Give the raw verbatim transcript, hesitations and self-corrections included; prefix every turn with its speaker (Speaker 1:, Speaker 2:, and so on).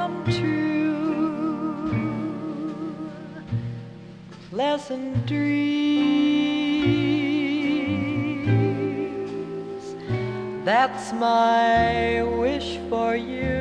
Speaker 1: come true. Pleasant dreams, that's my wish for you.